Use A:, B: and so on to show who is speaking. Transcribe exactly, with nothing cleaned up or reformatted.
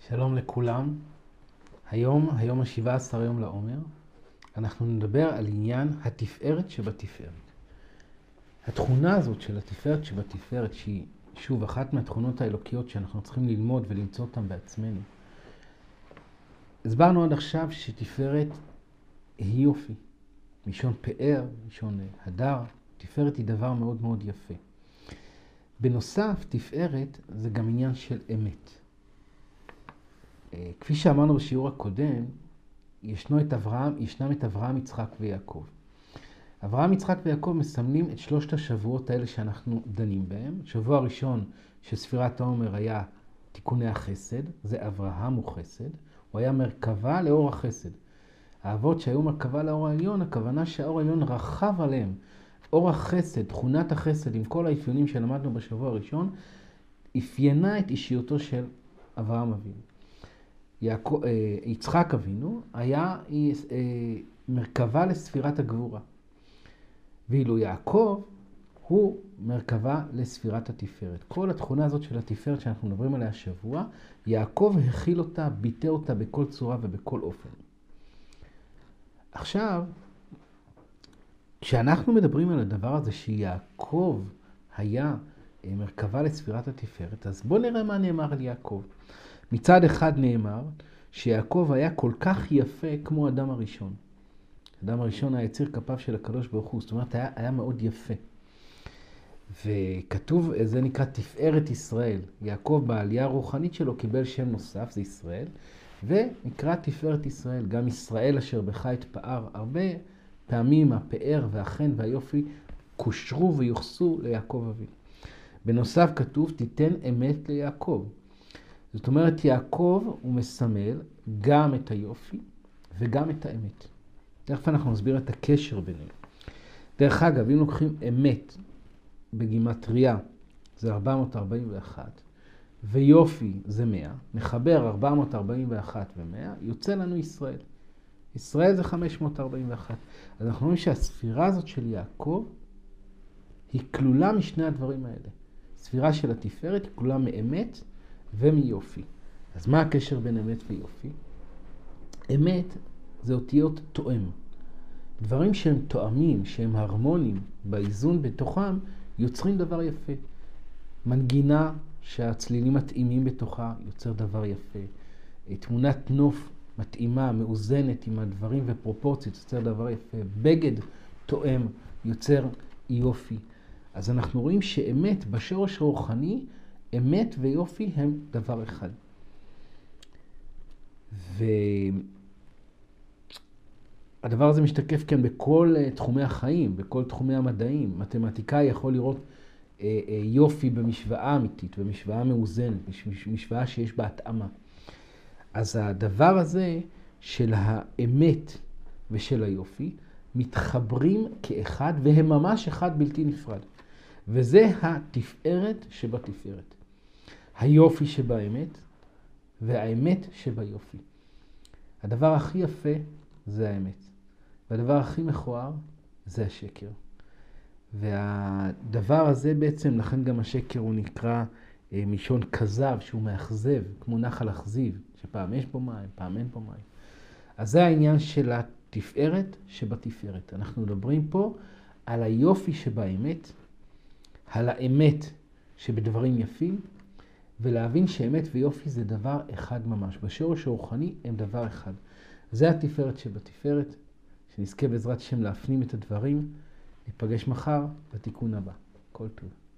A: שלום לכולם. היום, היום ה-שבעה עשר יום לעומר, אנחנו נדבר על עניין התפארת שבתפארת. התכונה הזאת של התפארת שבתפארת, שהיא שוב אחת מהתכונות האלוקיות שאנחנו צריכים ללמוד ולמצוא אותן בעצמנו. הסברנו עד עכשיו שתפארת היא יופי, מלשון פאר, מלשון הדר. תפארת היא דבר מאוד מאוד יפה. בנוסף, תפארת זה גם עניין של אמת. כפי שאמרנו בשיעור הקודם, ישנו את אברהם, ישנם את אברהם, יצחק ויעקב. אברהם, יצחק ויעקב מסמלים את שלושת השבועות האלה שאנחנו דנים בהם. שבוע הראשון של ספירת העומר היה תיקוני החסד, זה אברהם הוא חסד, הוא היה מרכבה לאור החסד. האבות שהיו מרכבה לאור העליון, הכוונה שהאור העליון רחב עליהם. אור החסד, תכונת החסד, עם כל האפיונים שלמדנו בשבוע הראשון, אפיינה את אישיותו של אברהם אבינו. יעקב, יצחק אבינו היה מרכבה לספירת הגבורה. ואילו יעקב הוא מרכבה לספירת התפארת. כל התכונה הזאת של התפארת שאנחנו מדברים עליה השבוע, יעקב הכיל אותה, ביטא אותה בכל צורה ובכל אופן. עכשיו, כשאנחנו מדברים על הדבר הזה שיעקב היה מרכבה לספירת התפארת, אז בואו נראה מה נאמר על יעקב. מצד אחד נאמר שיעקב היה כל כך יפה כמו אדם הראשון. אדם הראשון היה יציר כפיו של הקדוש ברוך הוא, זאת אומרת היה, היה מאוד יפה. וכתוב, זה נקרא תפארת ישראל. יעקב בעלייה הרוחנית שלו קיבל שם נוסף, זה ישראל, ונקרא תפארת ישראל. גם ישראל אשר בך התפאר. הרבה פעמים הפאר והחן והיופי קושרו ויוחסו ליעקב אבינו. בנוסף כתוב תיתן אמת ליעקב. זאת אומרת, יעקב הוא מסמל גם את היופי וגם את האמת. תכף אנחנו נסביר את הקשר ביניהם. דרך אגב, אם לוקחים אמת בגימטריה, זה ארבע מאות ארבעים ואחת, ויופי זה מאה, נחבר ארבע מאות ארבעים ואחת ו-מאה, יוצא לנו ישראל. ישראל זה חמש מאות ארבעים ואחת. אז אנחנו רואים שהספירה הזאת של יעקב היא כלולה משני הדברים האלה. ספירה של התפארת היא כלולה מאמת ומיופי. אז מה הקשר בין אמת ויופי? אמת זה אותיות תואם. דברים שהם תואמים, שהם הרמונים, באיזון בתוכם, יוצרים דבר יפה. מנגינה שהצלילים מתאימים בתוכה, יוצר דבר יפה. תמונת נוף מתאימה, מאוזנת עם הדברים ופרופורציות, יוצר דבר יפה. בגד תואם, יוצר יופי. אז אנחנו רואים שאמת בשורש הרוחני, אמת ויופי הם דבר אחד. והדבר הזה משתקף כאן בכל תחומי החיים, בכל תחומי המדעים. מתמטיקאי יכול לראות יופי במשוואה אמיתית, במשוואה מאוזנת, במשוואה שיש בה התאמה. אז הדבר הזה של האמת ושל היופי מתחברים כאחד, והם ממש אחד בלתי נפרד. וזה התפארת שבתפארת. היופי שבאמת והאמת שביופי. הדבר הכי יפה זה האמת. והדבר הכי מכוער זה השקר. והדבר הזה בעצם, לכן גם השקר הוא נקרא אה, מלשון כזב, שהוא מאכזב, כמו נחל אכזיב, שפעם יש בו מים, פעם אין בו מים. אז זה העניין של התפארת שבתפארת. אנחנו מדברים פה על היופי שבאמת, על האמת שבדברים יפים, ולהבין שאמת ויופי זה דבר אחד ממש. בשורש הרוחני הם דבר אחד. זה התפארת שבתפארת, שנזכה בעזרת השם להפנים את הדברים. ניפגש מחר בתיקון הבא. כל טוב.